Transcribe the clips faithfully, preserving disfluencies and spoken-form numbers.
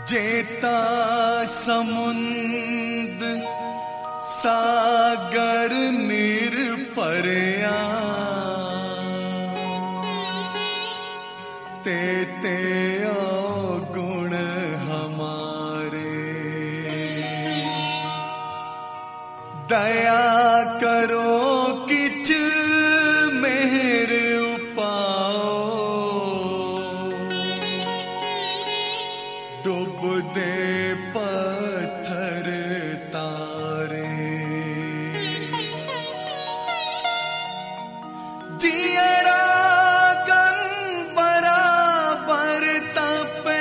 जेता समुंद सागर निरपरया ते ते गुण हमारे दया करो किच मेहर उपाओ डूब दे पत्थर तारे जियरा गन बराबर तपे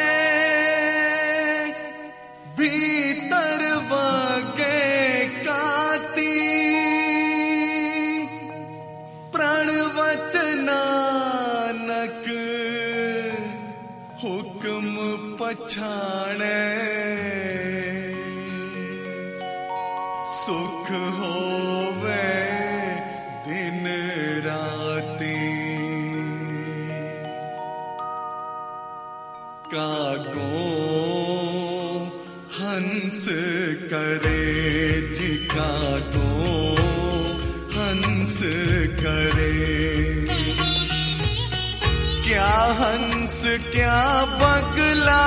भीतर वगे काती प्रणवत नानक हुक्म पछाणे सुख होवे दिन राती कागो हंस करे जी कागो हंस करे क्या हंस क्या बगला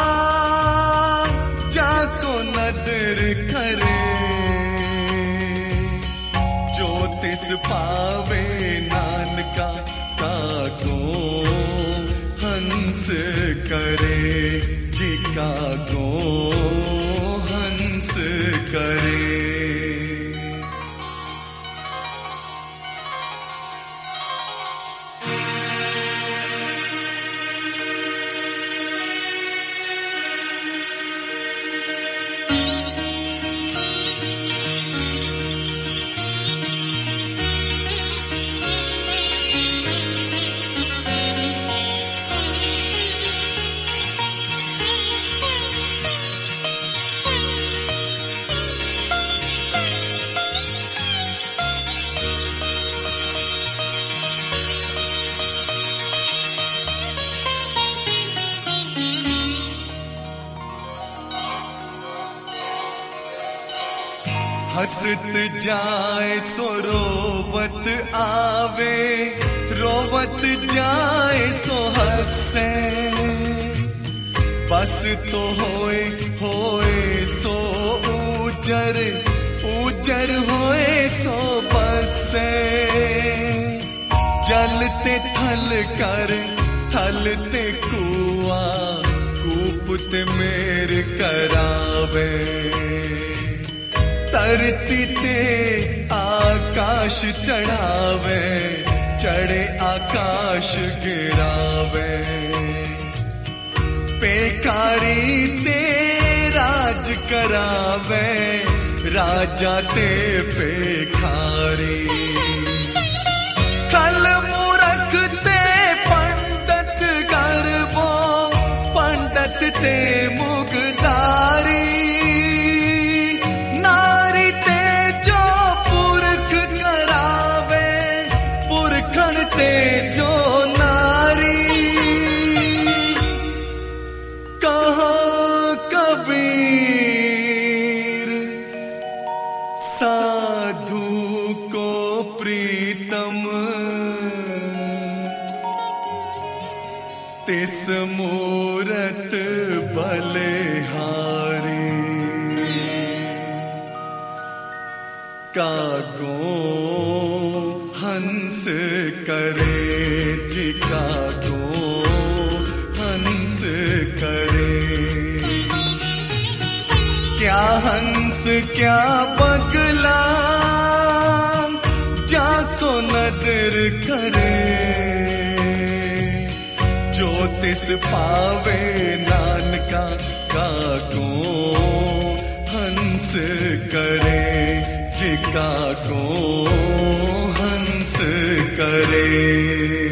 जाको नदर करे जो तिस पावे नानका कागो हंस करे जी कागो हंस करे। हसत जाए सो रोवत आवे रोवत जाए सो हसे बस तो होए होए सो ऊजर ऊजर होए सो बसे जलते थल कर थलते कुआ कूपते मेर करावे धरती ते आकाश चढ़ावे चढ़े आकाश गिरावे पेकारी ते राज करावे राजा ते पेखारी खल मूरख ते पंडित गर्वो पंडित ते मुगदारी जो नारी कहा कबीर साधु को प्रीतम तिस मूरत बलिहारी कागो हंस करे जी कागो हंस करे क्या हंस क्या बगला जाको नदर करे जो तिस पावे नानका कागो हंस करे जी कागो हंस करे।